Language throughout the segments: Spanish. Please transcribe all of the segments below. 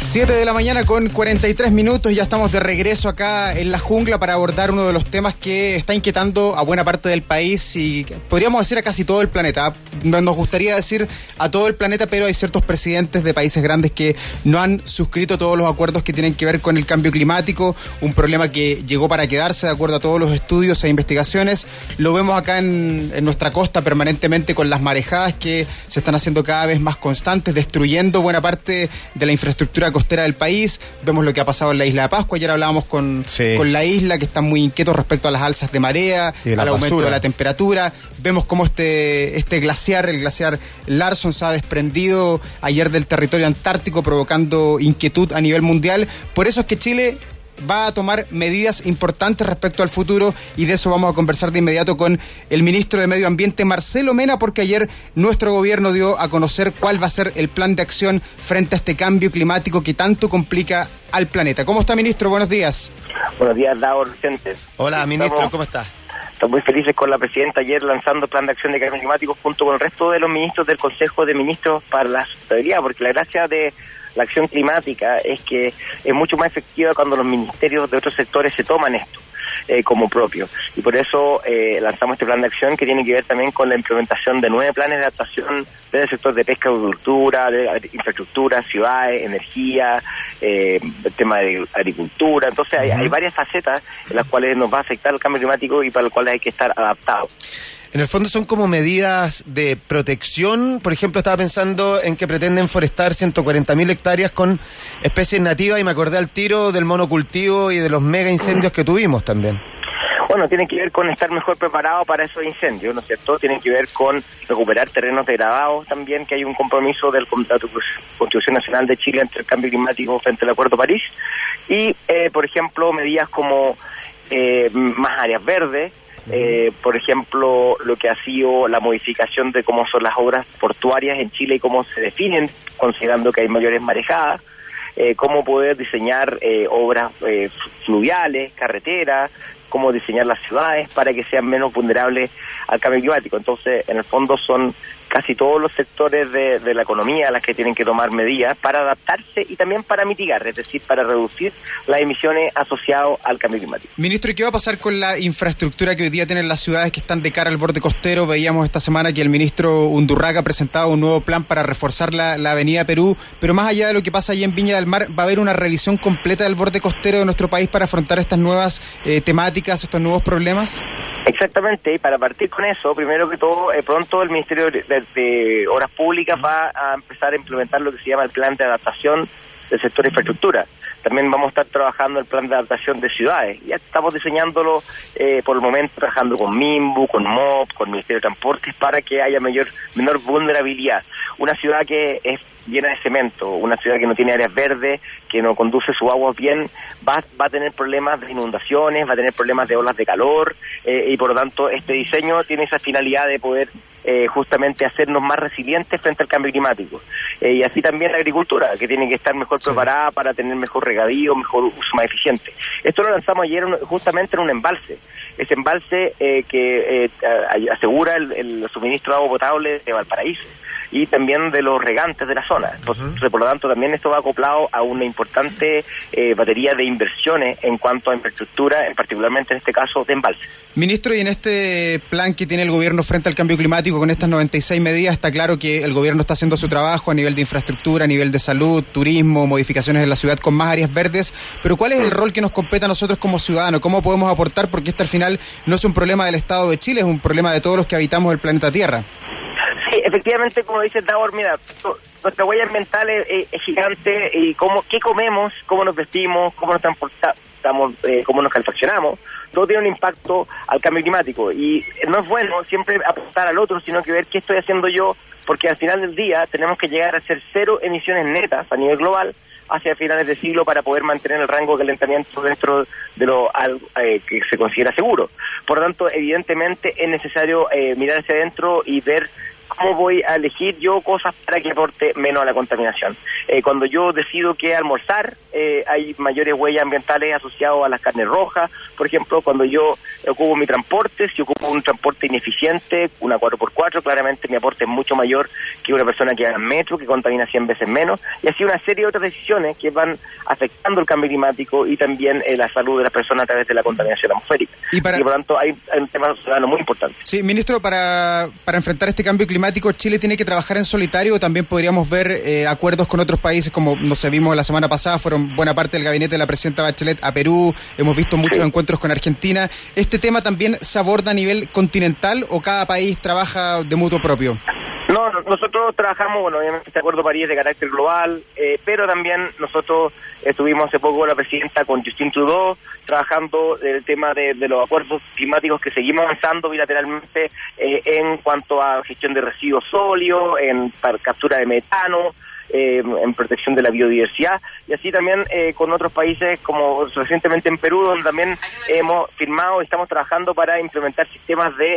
7 de la mañana con 43 minutos, ya estamos de regreso acá en la jungla para abordar uno de los temas que está inquietando a buena parte del país y podríamos decir a casi todo el planeta. Nos gustaría decir a todo el planeta, pero hay ciertos presidentes de países grandes que no han suscrito todos los acuerdos que tienen que ver con el cambio climático, un problema que llegó para quedarse de acuerdo a todos los estudios e investigaciones. Lo vemos acá en nuestra costa permanentemente con las marejadas que se están haciendo cada vez más constantes, destruyendo buena parte de la infraestructura costera del país. Vemos lo que ha pasado en la isla de Pascua. Ayer hablábamos con la isla, que están muy inquietos respecto a las alzas de marea, al aumento de la temperatura. Vemos cómo este glaciar, el glaciar Larsen, se ha desprendido ayer del territorio antártico, provocando inquietud a nivel mundial. Por eso es que Chile va a tomar medidas importantes respecto al futuro, y de eso vamos a conversar de inmediato con el ministro de Medio Ambiente, Marcelo Mena, porque ayer nuestro gobierno dio a conocer cuál va a ser el plan de acción frente a este cambio climático que tanto complica al planeta. ¿Cómo está, ministro? Buenos días. Buenos días, Davor Vicente. Hola, ministro, ¿cómo está? Estamos muy felices con la presidenta ayer lanzando el plan de acción de cambio climático junto con el resto de los ministros del Consejo de Ministros para la Sostenibilidad, porque la gracia de la acción climática es que es mucho más efectiva cuando los ministerios de otros sectores se toman esto como propio. Y por eso lanzamos este plan de acción que tiene que ver también con la implementación de 9 planes de adaptación del sector de pesca, agricultura, de infraestructura, ciudades, energía, el tema de agricultura. Entonces hay varias facetas en las cuales nos va a afectar el cambio climático y para las cuales hay que estar adaptados. En el fondo son como medidas de protección. Por ejemplo, estaba pensando en que pretenden forestar 140.000 hectáreas con especies nativas y me acordé al tiro del monocultivo y de los mega incendios que tuvimos también. Bueno, tiene que ver con estar mejor preparado para esos incendios, ¿no es cierto? Tiene que ver con recuperar terrenos degradados también, que hay un compromiso de la Constitución Nacional de Chile ante el cambio climático frente al Acuerdo de París. Y, por ejemplo, medidas como más áreas verdes. Por ejemplo, lo que ha sido la modificación de cómo son las obras portuarias en Chile y cómo se definen, considerando que hay mayores marejadas, cómo poder diseñar obras fluviales, carreteras, cómo diseñar las ciudades para que sean menos vulnerables al cambio climático. Entonces, en el fondo son casi todos los sectores de la economía las que tienen que tomar medidas para adaptarse y también para mitigar, es decir, para reducir las emisiones asociadas al cambio climático. Ministro, ¿y qué va a pasar con la infraestructura que hoy día tienen las ciudades que están de cara al borde costero? Veíamos esta semana que el ministro Undurraga presentaba un nuevo plan para reforzar la avenida Perú, pero más allá de lo que pasa allí en Viña del Mar, ¿va a haber una revisión completa del borde costero de nuestro país para afrontar estas nuevas temáticas, estos nuevos problemas? Exactamente, y para partir con eso, primero que todo, pronto el Ministerio de Obras Públicas va a empezar a implementar lo que se llama el plan de adaptación del sector de infraestructura. También vamos a estar trabajando el plan de adaptación de ciudades. Ya estamos diseñándolo por el momento, trabajando con MIMBU, con MOP, con el Ministerio de Transportes, para que haya menor vulnerabilidad. Una ciudad que es llena de cemento, una ciudad que no tiene áreas verdes, que no conduce su agua bien, va a tener problemas de inundaciones, va a tener problemas de olas de calor, y por lo tanto este diseño tiene esa finalidad de poder justamente hacernos más resilientes frente al cambio climático. Y así también la agricultura, que tiene que estar mejor preparada para tener mejor regadío, mejor uso más eficiente. Esto lo lanzamos ayer justamente en un embalse. Ese embalse que asegura el suministro de agua potable de Valparaíso y también de los regantes de la zona. Entonces, por lo tanto, también esto va acoplado a una importante batería de inversiones en cuanto a infraestructura, particularmente en este caso de embalses. Ministro, y en este plan que tiene el gobierno frente al cambio climático, con estas 96 medidas, está claro que el gobierno está haciendo su trabajo a nivel de infraestructura, a nivel de salud, turismo, modificaciones en la ciudad con más áreas verdes, pero ¿cuál es el rol que nos compete a nosotros como ciudadanos? ¿Cómo podemos aportar? Porque este al final no es un problema del Estado de Chile, es un problema de todos los que habitamos el planeta Tierra. Sí, efectivamente, como dice Davor, mira, nuestra huella ambiental es gigante, y qué comemos, cómo nos vestimos, cómo nos transportamos, cómo nos calefaccionamos, todo tiene un impacto al cambio climático, y no es bueno siempre apostar al otro, sino que ver qué estoy haciendo yo, porque al final del día tenemos que llegar a hacer 0 emisiones netas a nivel global hacia finales de siglo para poder mantener el rango de calentamiento dentro de lo que se considera seguro. Por lo tanto, evidentemente es necesario mirar hacia adentro y ver cómo voy a elegir yo cosas para que aporte menos a la contaminación. Cuando yo decido qué almorzar, hay mayores huellas ambientales asociadas a las carnes rojas. Por ejemplo, cuando yo ocupo mi transporte, si ocupo un transporte ineficiente, una 4x4, claramente mi aporte es mucho mayor que una persona que haga metro, que contamina 100 veces menos, y así una serie de otras decisiones que van afectando el cambio climático y también la salud de las personas a través de la contaminación atmosférica. Y por lo tanto hay un tema ciudadano muy importante. Sí, ministro, para enfrentar este cambio climático, ¿Chile tiene que trabajar en solitario o también podríamos ver acuerdos con otros países, como nos vimos la semana pasada, fueron buena parte del gabinete de la presidenta Bachelet a Perú, hemos visto muchos encuentros con Argentina? ¿Este tema también se aborda a nivel continental o cada país trabaja de mutuo propio? No, nosotros trabajamos, bueno, obviamente este Acuerdo de París de carácter global, pero también nosotros estuvimos hace poco la presidenta con Justin Trudeau trabajando el tema de los acuerdos climáticos que seguimos avanzando bilateralmente en cuanto a gestión de residuos sólidos, en captura de metano, en protección de la biodiversidad, y así también con otros países, como recientemente en Perú, donde también hemos firmado y estamos trabajando para implementar sistemas de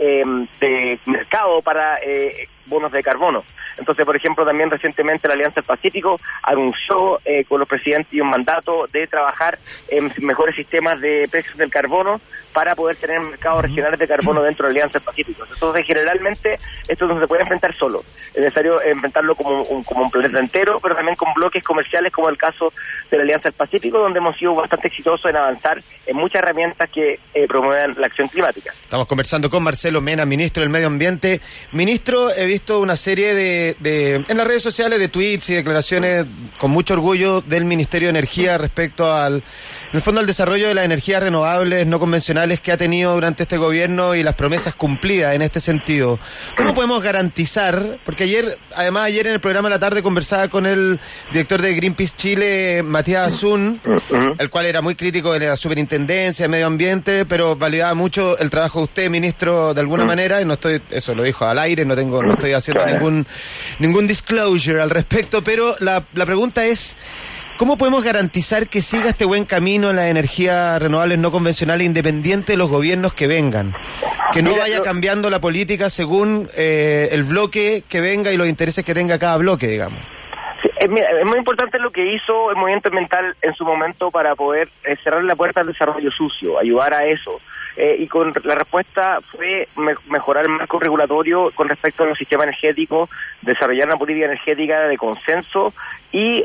mercado para bonos de carbono. Entonces, por ejemplo, también recientemente la Alianza del Pacífico anunció con los presidentes y un mandato de trabajar en mejores sistemas de precios del carbono para poder tener mercados regionales de carbono dentro de la Alianza del Pacífico. Entonces, generalmente, esto no se puede enfrentar solo. Es necesario enfrentarlo como un planeta entero, pero también con bloques comerciales, como el caso de la Alianza del Pacífico, donde hemos sido bastante exitosos en avanzar en muchas herramientas que promuevan la acción climática. Estamos conversando con Marcelo Mena, ministro del Medio Ambiente. Ministro, he visto una serie de en las redes sociales de tweets y declaraciones con mucho orgullo del Ministerio de Energía respecto en el fondo al desarrollo de las energías renovables no convencionales que ha tenido durante este gobierno y las promesas cumplidas en este sentido. ¿Cómo podemos garantizar? Porque ayer en el programa de la tarde conversaba con el director de Greenpeace Chile, Matías Azun, el cual era muy crítico de la superintendencia de medio ambiente, pero validaba mucho el trabajo de usted, ministro, de alguna manera, y eso lo dijo al aire, no estoy haciendo ningún disclosure al respecto, pero la pregunta es: ¿cómo podemos garantizar que siga este buen camino en las energías renovables no convencionales independiente de los gobiernos que vengan? Que no vaya cambiando la política según el bloque que venga y los intereses que tenga cada bloque, digamos. Sí, es muy importante lo que hizo el movimiento ambiental en su momento para poder cerrar la puerta al desarrollo sucio, ayudar a eso. Y con la respuesta fue mejorar el marco regulatorio con respecto a los sistemas energéticos, desarrollar una política energética de consenso y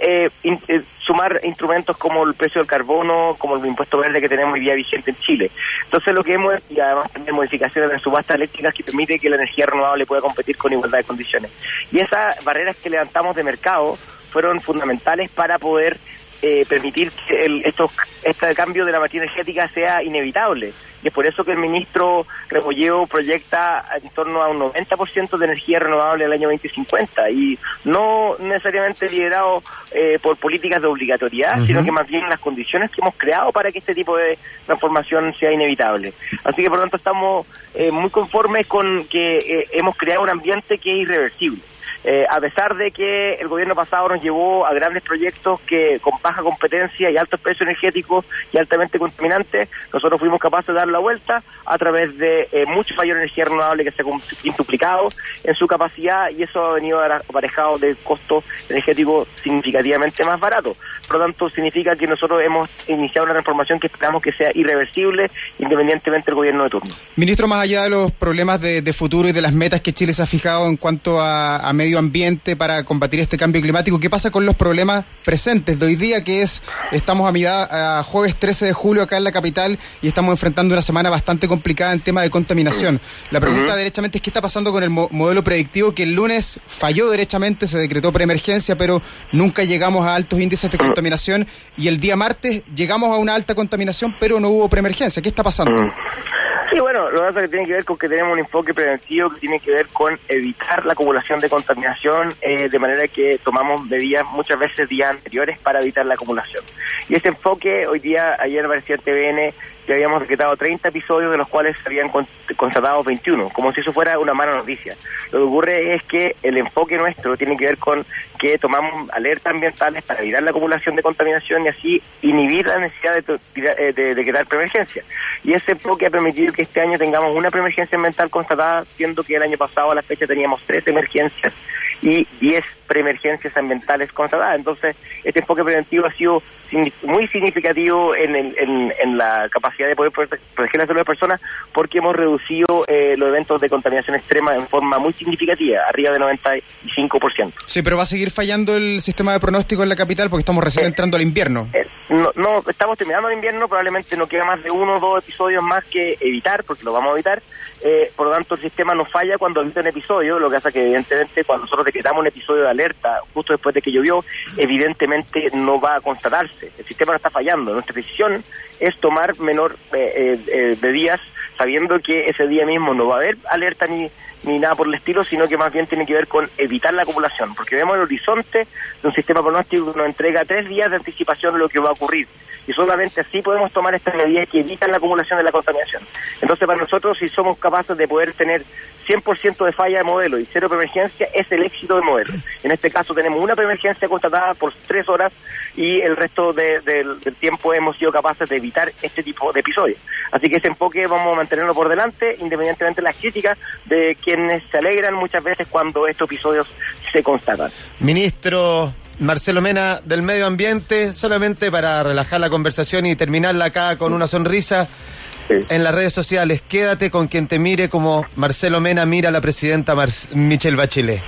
sumar instrumentos como el precio del carbono, como el impuesto verde que tenemos hoy día vigente en Chile. Entonces lo que y además también modificaciones de subastas eléctricas que permite que la energía renovable pueda competir con igualdad de condiciones. Y esas barreras que levantamos de mercado fueron fundamentales para poder permitir que este cambio de la matriz energética sea inevitable. Y es por eso que el ministro Rebolledo proyecta en torno a un 90% de energía renovable en el año 2050, y no necesariamente liderado por políticas de obligatoriedad, sino que más bien las condiciones que hemos creado para que este tipo de transformación sea inevitable. Así que por lo tanto estamos muy conformes con que hemos creado un ambiente que es irreversible. A pesar de que el gobierno pasado nos llevó a grandes proyectos que con baja competencia y altos precios energéticos y altamente contaminantes, nosotros fuimos capaces de dar la vuelta a través de mucho mayor energía renovable que se ha quintuplicado en su capacidad, y eso ha venido aparejado de costos energéticos significativamente más baratos. Por lo tanto, significa que nosotros hemos iniciado una transformación que esperamos que sea irreversible independientemente del gobierno de turno. Ministro, más allá de los problemas de futuro y de las metas que Chile se ha fijado en cuanto a medio ambiente para combatir este cambio climático, ¿qué pasa con los problemas presentes de hoy día, que estamos a jueves 13 de julio acá en la capital y estamos enfrentando una semana bastante complicada en tema de contaminación? La pregunta derechamente es: ¿qué está pasando con el modelo predictivo que el lunes falló derechamente, se decretó preemergencia, pero nunca llegamos a altos índices de contaminación, y el día martes llegamos a una alta contaminación pero no hubo preemergencia? ¿Qué está pasando? Sí, bueno, lo que tiene que ver con que tenemos un enfoque preventivo que tiene que ver con evitar la acumulación de contaminación, de manera que tomamos medidas muchas veces días anteriores para evitar la acumulación. Y ese enfoque, ayer apareció en TVN ya habíamos decretado 30 episodios, de los cuales se habían constatado 21, como si eso fuera una mala noticia. Lo que ocurre es que el enfoque nuestro tiene que ver con que tomamos alertas ambientales para evitar la acumulación de contaminación y así inhibir la necesidad de decretar preemergencia. Y ese enfoque ha permitido que este año tengamos una preemergencia ambiental constatada, siendo que el año pasado a la fecha teníamos 13 emergencias y 10 preemergencias ambientales constatadas. Entonces, este enfoque preventivo ha sido muy significativo en la capacidad de poder proteger la salud de personas, porque hemos reducido los eventos de contaminación extrema en forma muy significativa, arriba de 95%. Sí, pero va a seguir fallando el sistema de pronóstico en la capital porque estamos recién entrando al invierno. No, estamos terminando el invierno, probablemente no queda más de 1 o 2 episodios más que evitar, porque lo vamos a evitar. Por lo tanto, el sistema no falla cuando evita un episodio, lo que hace que evidentemente cuando nosotros decretamos un episodio de alerta justo después de que llovió, evidentemente no va a constatarse. El sistema no está fallando. Nuestra decisión es tomar menor medidas, sabiendo que ese día mismo no va a haber alerta ni nada por el estilo, sino que más bien tiene que ver con evitar la acumulación, porque vemos el horizonte de un sistema pronóstico que nos entrega 3 días de anticipación de lo que va a ocurrir, y solamente así podemos tomar estas medidas que evitan la acumulación de la contaminación. Entonces, para nosotros, si somos capaces de poder tener 100% de falla de modelo y 0 preemergencia, es el éxito del modelo. En este caso tenemos una preemergencia constatada por 3 horas y el resto del tiempo hemos sido capaces de evitar este tipo de episodios. Así que ese enfoque vamos a mantenerlo por delante, independientemente de las críticas de quienes se alegran muchas veces cuando estos episodios se constatan. Ministro Marcelo Mena del Medio Ambiente, solamente para relajar la conversación y terminarla acá con una sonrisa. Sí. En las redes sociales, quédate con quien te mire como Marcelo Mena mira a la presidenta Michelle Bachelet.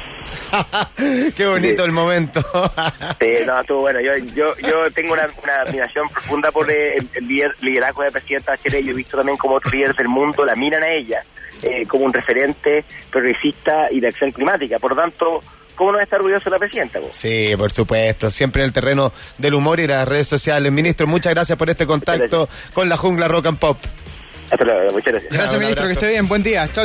Qué bonito el momento. Sí, no, estuvo bueno. Yo tengo una admiración profunda por el liderazgo de la presidenta Bachelet. Yo he visto también como otros líderes del mundo la miran a ella como un referente progresista y de acción climática. Por lo tanto, ¿cómo no está orgulloso de la presidenta? Sí, por supuesto, siempre en el terreno del humor y las redes sociales. Ministro, muchas gracias por este contacto con la Jungla Rock and Pop. Hasta luego, muchas gracias. Gracias, ministro, que esté bien, buen día, chau.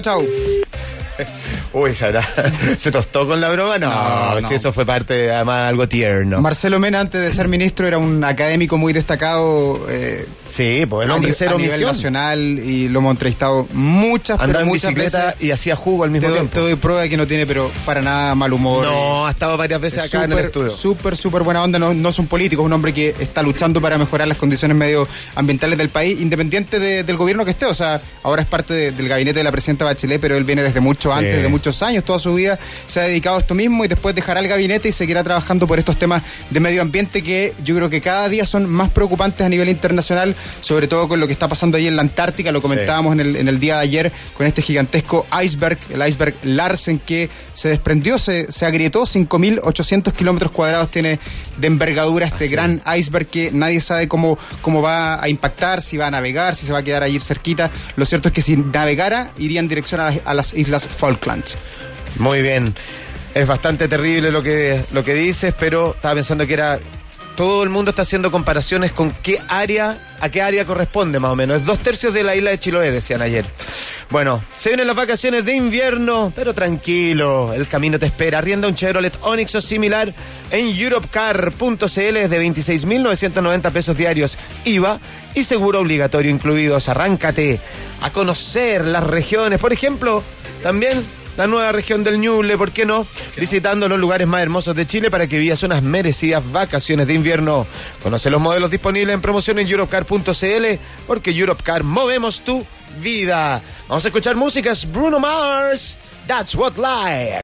Uy, ¿sabrá? ¿Se tostó con la broma? No, si eso fue parte de, además, algo tierno. Marcelo Mena, antes de ser ministro, era un académico muy destacado. Sí, pues el hombre cero nivel misión nacional, y lo hemos entrevistado muchas bicicleta veces, y hacía jugo al mismo tiempo. Te doy prueba de que no tiene, pero para nada mal humor. No, ha estado varias veces acá en el estudio. Súper buena onda, no es un político, es un hombre que está luchando para mejorar las condiciones medioambientales del país, independiente del gobierno que esté. O sea, ahora es parte del gabinete de la presidenta Bachelet, pero él viene desde mucho antes, de muchos años, toda su vida se ha dedicado a esto mismo, y después dejará el gabinete y seguirá trabajando por estos temas de medio ambiente que yo creo que cada día son más preocupantes a nivel internacional, sobre todo con lo que está pasando ahí en la Antártica. Lo comentábamos en el día de ayer con este gigantesco iceberg, el iceberg Larsen, que se desprendió, se agrietó. 5.800 kilómetros cuadrados tiene de envergadura este gran iceberg, que nadie sabe cómo va a impactar, si va a navegar, si se va a quedar allí cerquita. Lo cierto es que si navegara, iría en dirección a las Islas Falklands. Muy bien, es bastante terrible lo que dices, pero estaba pensando que era... Todo el mundo está haciendo comparaciones con a qué área corresponde más o menos. Es 2/3 de la isla de Chiloé, decían ayer. Bueno, se vienen las vacaciones de invierno, pero tranquilo, el camino te espera. Arrienda un Chevrolet Onix o similar en europcar.cl de 26.990 pesos diarios, IVA y seguro obligatorio incluidos. Arráncate a conocer las regiones, por ejemplo, también la nueva región del Ñuble, ¿por qué no? Visitando los lugares más hermosos de Chile para que vivas unas merecidas vacaciones de invierno. Conoce los modelos disponibles en promoción en europcar.cl, porque Europcar movemos tu vida. Vamos a escuchar músicas. Bruno Mars, That's What Life.